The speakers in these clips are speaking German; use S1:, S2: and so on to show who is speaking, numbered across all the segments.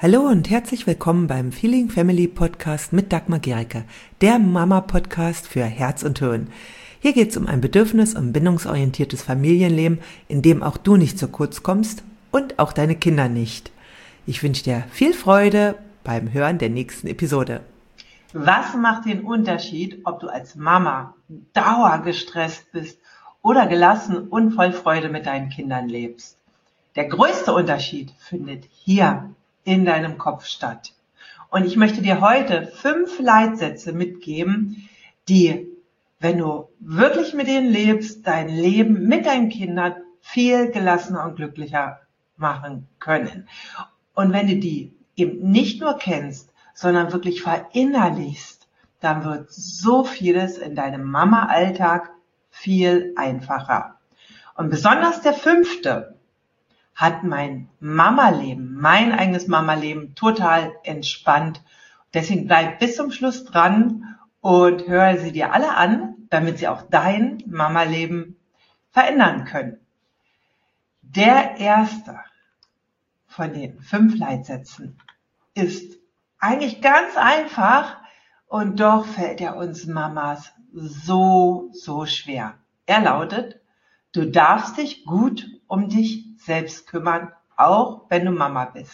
S1: Hallo und herzlich willkommen beim Feeling Family Podcast mit Dagmar Gericke, der Mama-Podcast für Herz und Hirn. Hier geht es um ein bedürfnis- und bindungsorientiertes Familienleben, in dem auch du nicht zu kurz kommst und auch deine Kinder nicht. Ich wünsche dir viel Freude beim Hören der nächsten Episode.
S2: Was macht den Unterschied, ob du als Mama dauergestresst bist oder gelassen und voll Freude mit deinen Kindern lebst? Der größte Unterschied findet hier in deinem Kopf statt. Und ich möchte dir heute 5 Leitsätze mitgeben, die, wenn du wirklich mit denen lebst, dein Leben mit deinen Kindern viel gelassener und glücklicher machen können. Und wenn du die eben nicht nur kennst, sondern wirklich verinnerlichst, dann wird so vieles in deinem Mama-Alltag viel einfacher. Und besonders der 5. hat mein Mama-Leben, mein eigenes Mama-Leben total entspannt. Deswegen bleib bis zum Schluss dran und höre sie dir alle an, damit sie auch dein Mama-Leben verändern können. Der erste von den 5 Leitsätzen ist eigentlich ganz einfach und doch fällt er uns Mamas so schwer. Er lautet: Du darfst dich gut um dich selbst kümmern, auch wenn du Mama bist.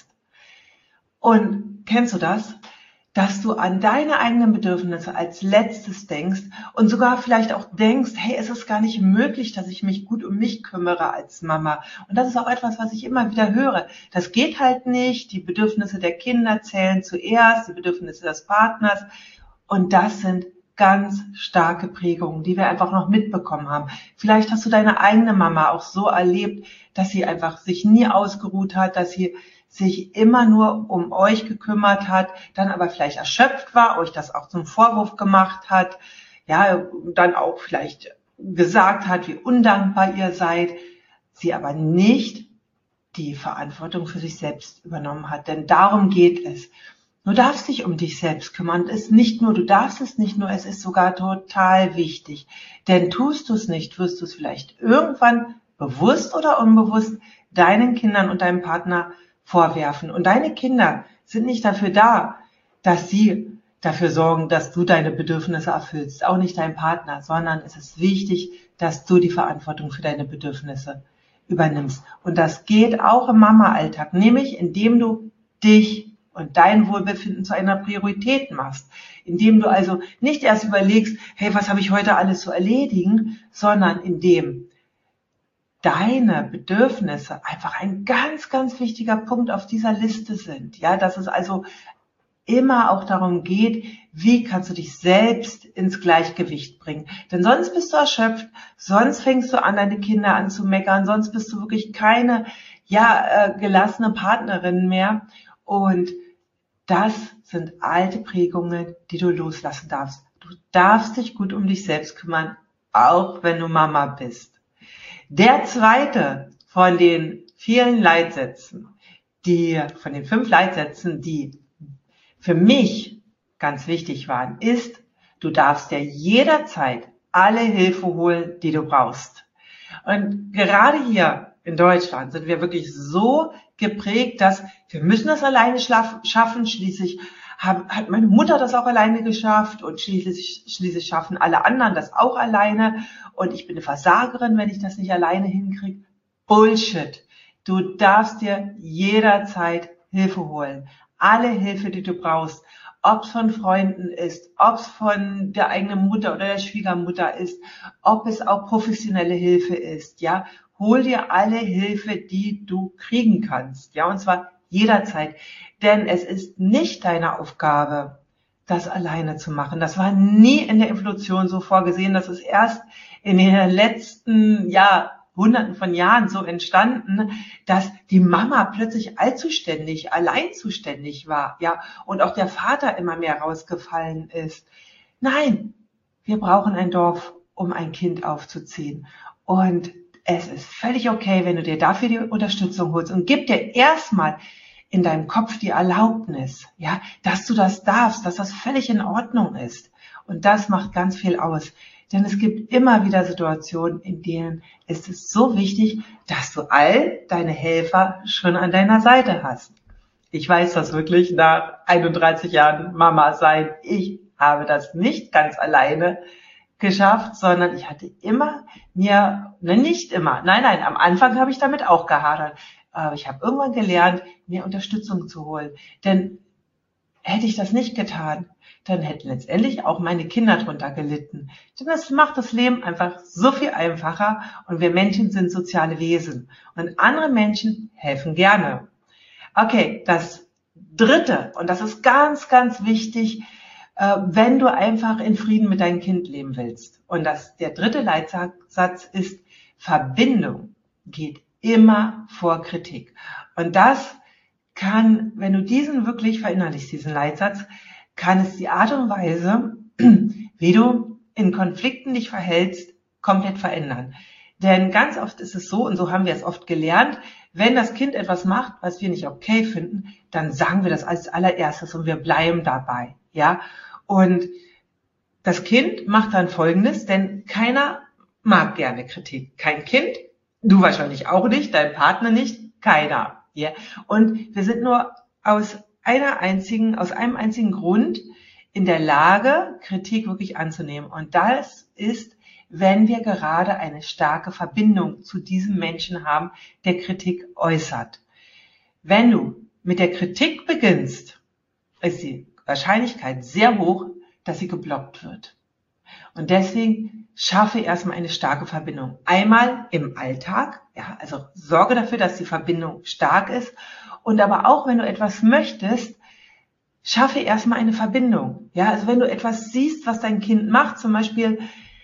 S2: Und kennst du das? Dass du an deine eigenen Bedürfnisse als letztes denkst und sogar vielleicht auch denkst, hey, es ist gar nicht möglich, dass ich mich gut um mich kümmere als Mama. Und das ist auch etwas, was ich immer wieder höre. Das geht halt nicht. Die Bedürfnisse der Kinder zählen zuerst, die Bedürfnisse des Partners. Und das sind ganz starke Prägungen, die wir einfach noch mitbekommen haben. Vielleicht hast du deine eigene Mama auch so erlebt, dass sie einfach sich nie ausgeruht hat, dass sie sich immer nur um euch gekümmert hat, dann aber vielleicht erschöpft war, euch das auch zum Vorwurf gemacht hat, ja, dann auch vielleicht gesagt hat, wie undankbar ihr seid, sie aber nicht die Verantwortung für sich selbst übernommen hat. Denn darum geht es. Du darfst dich um dich selbst kümmern. Du darfst es nicht nur, es ist sogar total wichtig. Denn tust du es nicht, wirst du es vielleicht irgendwann bewusst oder unbewusst deinen Kindern und deinem Partner vorwerfen. Und deine Kinder sind nicht dafür da, dass sie dafür sorgen, dass du deine Bedürfnisse erfüllst. Auch nicht dein Partner, sondern es ist wichtig, dass du die Verantwortung für deine Bedürfnisse übernimmst. Und das geht auch im Mama-Alltag, nämlich indem du dich und dein Wohlbefinden zu einer Priorität machst, indem du also nicht erst überlegst, hey, was habe ich heute alles zu erledigen, sondern indem deine Bedürfnisse einfach ein ganz wichtiger Punkt auf dieser Liste sind. Ja, dass es also immer auch darum geht, wie kannst du dich selbst ins Gleichgewicht bringen. Denn sonst bist du erschöpft, sonst fängst du an, deine Kinder an zu meckern, sonst bist du wirklich keine, gelassene Partnerin mehr. Und das sind alte Prägungen, die du loslassen darfst. Du darfst dich gut um dich selbst kümmern, auch wenn du Mama bist. Der 2. von den vielen Leitsätzen, von den 5 Leitsätzen, die für mich ganz wichtig waren, ist: Du darfst dir jederzeit alle Hilfe holen, die du brauchst. Und gerade hier in Deutschland sind wir wirklich so geprägt, dass wir müssen das alleine schaffen. Schließlich hat meine Mutter das auch alleine geschafft und schließlich schaffen alle anderen das auch alleine. Und ich bin eine Versagerin, wenn ich das nicht alleine hinkriege. Bullshit. Du darfst dir jederzeit Hilfe holen. Alle Hilfe, die du brauchst. Ob es von Freunden ist, ob es von der eigenen Mutter oder der Schwiegermutter ist, ob es auch professionelle Hilfe ist, ja. Hol dir alle Hilfe, die du kriegen kannst, ja, und zwar jederzeit. Denn es ist nicht deine Aufgabe, das alleine zu machen. Das war nie in der Evolution so vorgesehen. Das ist erst in den letzten, Hunderten von Jahren so entstanden, dass die Mama plötzlich alleinzuständig war, ja, und auch der Vater immer mehr rausgefallen ist. Nein, wir brauchen ein Dorf, um ein Kind aufzuziehen. Und es ist völlig okay, wenn du dir dafür die Unterstützung holst, und gib dir erstmal in deinem Kopf die Erlaubnis, ja, dass du das darfst, dass das völlig in Ordnung ist. Und das macht ganz viel aus. Denn es gibt immer wieder Situationen, in denen ist es so wichtig, dass du all deine Helfer schon an deiner Seite hast. Ich weiß das wirklich nach 31 Jahren Mama sein. Ich habe das nicht ganz alleine geschafft, sondern ich hatte nicht immer, nein, am Anfang habe ich damit auch gehadert. Aber ich habe irgendwann gelernt, mir Unterstützung zu holen. Denn hätte ich das nicht getan, dann hätten letztendlich auch meine Kinder drunter gelitten. Denn das macht das Leben einfach so viel einfacher und wir Menschen sind soziale Wesen und andere Menschen helfen gerne. Okay, das Dritte, und das ist ganz, ganz wichtig, wenn du einfach in Frieden mit deinem Kind leben willst. Und der dritte Leitsatz ist, Verbindung geht immer vor Kritik. Und das kann, wenn du diesen wirklich verinnerlichst, diesen Leitsatz, kann es die Art und Weise, wie du in Konflikten dich verhältst, komplett verändern. Denn ganz oft ist es so, und so haben wir es oft gelernt, wenn das Kind etwas macht, was wir nicht okay finden, dann sagen wir das als allererstes und wir bleiben dabei, ja. Und das Kind macht dann Folgendes, denn keiner mag gerne Kritik. Kein Kind, du wahrscheinlich auch nicht, dein Partner nicht, keiner, ja. Und wir sind nur aus einem einzigen Grund in der Lage, Kritik wirklich anzunehmen. Und das ist, wenn wir gerade eine starke Verbindung zu diesem Menschen haben, der Kritik äußert. Wenn du mit der Kritik beginnst, ist die Wahrscheinlichkeit sehr hoch, dass sie geblockt wird. Und deswegen schaffe erstmal eine starke Verbindung. Einmal im Alltag, ja, also sorge dafür, dass die Verbindung stark ist. Und aber auch, wenn du etwas möchtest, schaffe erstmal eine Verbindung. Ja, also wenn du etwas siehst, was dein Kind macht, zum Beispiel,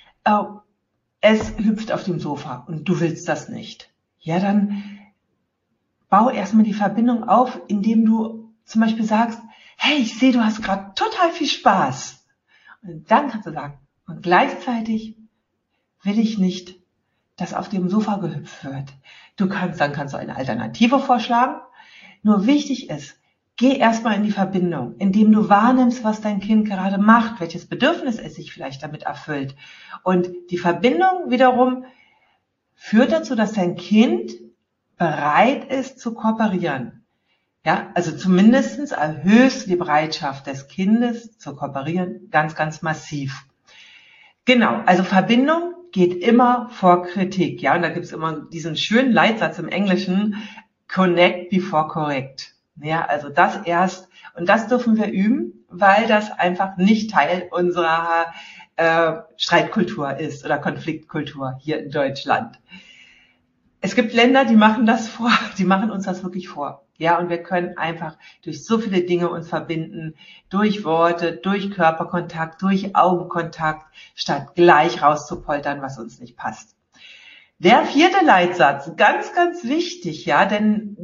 S2: es hüpft auf dem Sofa und du willst das nicht. Ja, dann bau erstmal die Verbindung auf, indem du zum Beispiel sagst, hey, ich sehe, du hast gerade total viel Spaß. Und dann kannst du sagen, und gleichzeitig will ich nicht, dass auf dem Sofa gehüpft wird. Dann kannst du eine Alternative vorschlagen. Nur wichtig ist, geh erstmal in die Verbindung, indem du wahrnimmst, was dein Kind gerade macht, welches Bedürfnis es sich vielleicht damit erfüllt. Und die Verbindung wiederum führt dazu, dass dein Kind bereit ist zu kooperieren. Ja, also zumindest erhöhst du die Bereitschaft des Kindes zu kooperieren ganz, ganz massiv. Genau, also Verbindung geht immer vor Kritik. Ja, und da gibt's immer diesen schönen Leitsatz im Englischen, connect before correct. Ja, also das erst, und das dürfen wir üben, weil das einfach nicht Teil unserer Streitkultur ist oder Konfliktkultur hier in Deutschland. Es gibt Länder, die machen uns das wirklich vor. Ja, und wir können einfach durch so viele Dinge uns verbinden, durch Worte, durch Körperkontakt, durch Augenkontakt, statt gleich rauszupoltern, was uns nicht passt. Der vierte Leitsatz, ganz, ganz wichtig, ja, denn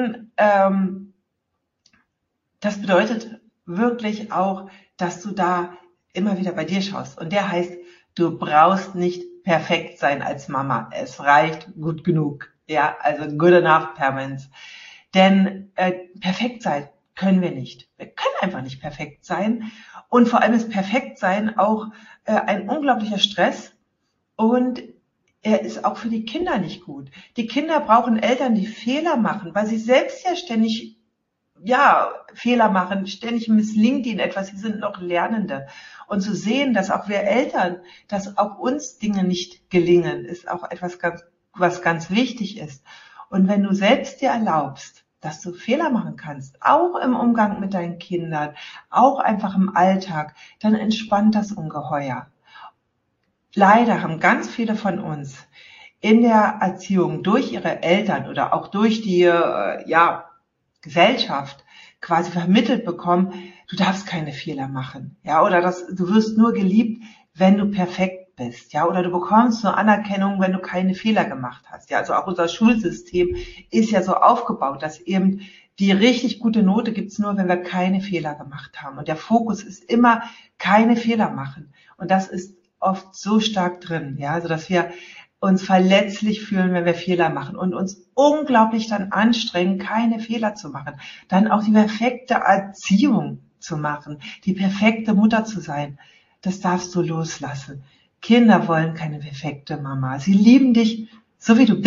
S2: das bedeutet wirklich auch, dass du da immer wieder bei dir schaust. Und der heißt, du brauchst nicht perfekt sein als Mama. Es reicht gut genug. Ja, also good enough parents. Denn perfekt sein können wir nicht. Wir können einfach nicht perfekt sein. Und vor allem ist perfekt sein auch ein unglaublicher Stress. Und er ist auch für die Kinder nicht gut. Die Kinder brauchen Eltern, die Fehler machen, weil sie selbst ja ständig Fehler machen, ständig misslingt ihnen etwas, sie sind noch Lernende. Und zu sehen, dass auch wir Eltern, dass auch uns Dinge nicht gelingen, ist auch etwas was ganz wichtig ist. Und wenn du selbst dir erlaubst, dass du Fehler machen kannst, auch im Umgang mit deinen Kindern, auch einfach im Alltag, dann entspannt das ungeheuer. Leider haben ganz viele von uns in der Erziehung durch ihre Eltern oder auch durch die Gesellschaft quasi vermittelt bekommen, du darfst keine Fehler machen, ja, oder du wirst nur geliebt, wenn du perfekt bist, ja, oder du bekommst nur Anerkennung, wenn du keine Fehler gemacht hast, ja, also auch unser Schulsystem ist ja so aufgebaut, dass eben die richtig gute Note gibt's nur, wenn wir keine Fehler gemacht haben und der Fokus ist immer keine Fehler machen und das ist oft so stark drin, ja, also dass wir uns verletzlich fühlen, wenn wir Fehler machen und uns unglaublich dann anstrengen, keine Fehler zu machen. Dann auch die perfekte Erziehung zu machen, die perfekte Mutter zu sein. Das darfst du loslassen. Kinder wollen keine perfekte Mama. Sie lieben dich so, wie du bist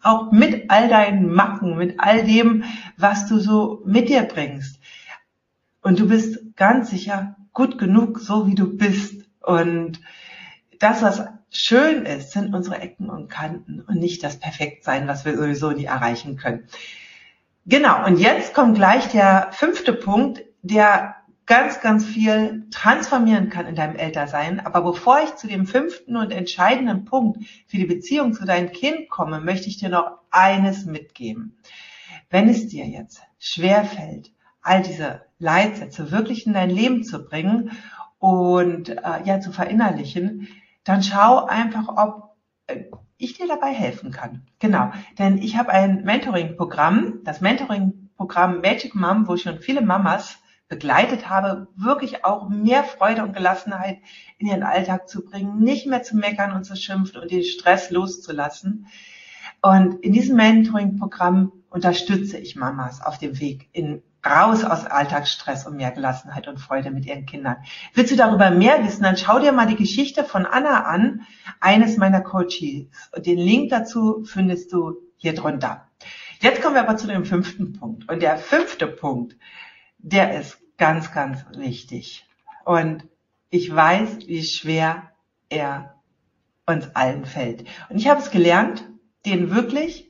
S2: auch mit all deinen Macken, mit all dem, was du so mit dir bringst. Und du bist ganz sicher gut genug, so wie du bist. Und das, was schön ist, sind unsere Ecken und Kanten und nicht das Perfektsein, was wir sowieso nie erreichen können. Genau, und jetzt kommt gleich der 5. Punkt, der ganz, ganz viel transformieren kann in deinem Ältersein. Aber bevor ich zu dem 5. und entscheidenden Punkt für die Beziehung zu deinem Kind komme, möchte ich dir noch eines mitgeben. Wenn es dir jetzt schwerfällt, all diese Leitsätze wirklich in dein Leben zu bringen und zu verinnerlichen, dann schau einfach, ob ich dir dabei helfen kann. Genau, denn ich habe ein Mentoring-Programm, das Mentoring-Programm Magic Mom, wo ich schon viele Mamas begleitet habe, wirklich auch mehr Freude und Gelassenheit in ihren Alltag zu bringen, nicht mehr zu meckern und zu schimpfen und den Stress loszulassen. Und in diesem Mentoring-Programm unterstütze ich Mamas auf dem Weg raus aus Alltagsstress und mehr Gelassenheit und Freude mit ihren Kindern. Willst du darüber mehr wissen, dann schau dir mal die Geschichte von Anna an, eines meiner Coaches. Und den Link dazu findest du hier drunter. Jetzt kommen wir aber zu dem 5. Punkt. Und der 5. Punkt, der ist ganz, ganz wichtig. Und ich weiß, wie schwer er uns allen fällt. Und ich habe es gelernt, den wirklich,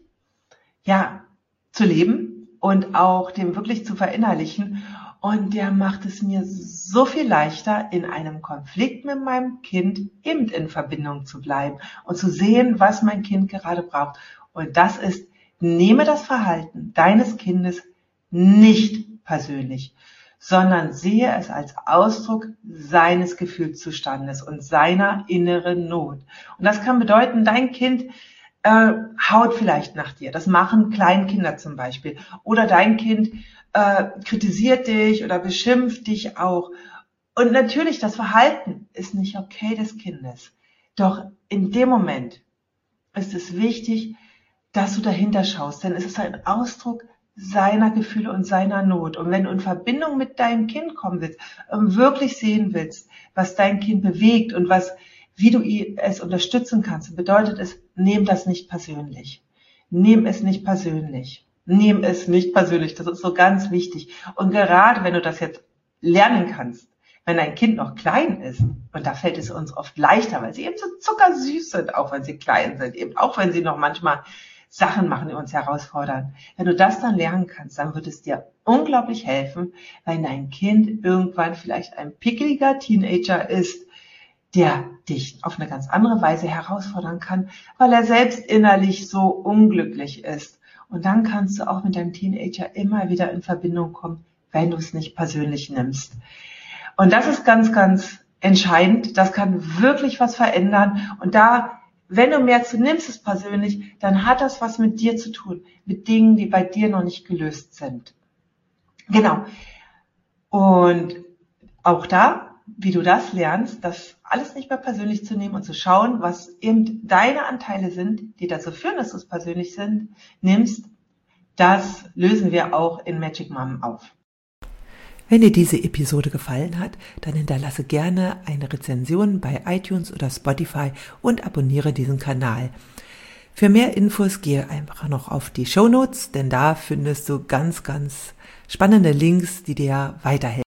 S2: zu leben und auch den wirklich zu verinnerlichen. Und der macht es mir so viel leichter, in einem Konflikt mit meinem Kind eben in Verbindung zu bleiben und zu sehen, was mein Kind gerade braucht. Und das ist, nehme das Verhalten deines Kindes nicht persönlich, sondern sehe es als Ausdruck seines Gefühlszustandes und seiner inneren Not. Und das kann bedeuten, dein Kind haut vielleicht nach dir. Das machen Kleinkinder zum Beispiel. Oder dein Kind kritisiert dich oder beschimpft dich auch. Und natürlich, das Verhalten ist nicht okay des Kindes. Doch in dem Moment ist es wichtig, dass du dahinter schaust, denn es ist ein Ausdruck seiner Gefühle und seiner Not. Und wenn du in Verbindung mit deinem Kind kommen willst und wirklich sehen willst, was dein Kind bewegt und wie du es unterstützen kannst, bedeutet es, nimm das nicht persönlich. Nimm es nicht persönlich. Nimm es nicht persönlich. Das ist so ganz wichtig. Und gerade wenn du das jetzt lernen kannst, wenn dein Kind noch klein ist, und da fällt es uns oft leichter, weil sie eben so zuckersüß sind, auch wenn sie klein sind, eben auch wenn sie noch manchmal Sachen machen, die uns herausfordern. Wenn du das dann lernen kannst, dann wird es dir unglaublich helfen, wenn dein Kind irgendwann vielleicht ein pickeliger Teenager ist, der dich auf eine ganz andere Weise herausfordern kann, weil er selbst innerlich so unglücklich ist. Und dann kannst du auch mit deinem Teenager immer wieder in Verbindung kommen, wenn du es nicht persönlich nimmst. Und das ist ganz, ganz entscheidend. Das kann wirklich was verändern. Und wenn du merkst, du nimmst es persönlich, dann hat das was mit dir zu tun, mit Dingen, die bei dir noch nicht gelöst sind. Genau. Und auch wie du das lernst, das alles nicht mehr persönlich zu nehmen und zu schauen, was eben deine Anteile sind, die dazu führen, dass du es persönlich nimmst, das lösen wir auch in Magic Mom auf.
S1: Wenn dir diese Episode gefallen hat, dann hinterlasse gerne eine Rezension bei iTunes oder Spotify und abonniere diesen Kanal. Für mehr Infos gehe einfach noch auf die Shownotes, denn da findest du ganz, ganz spannende Links, die dir weiterhelfen.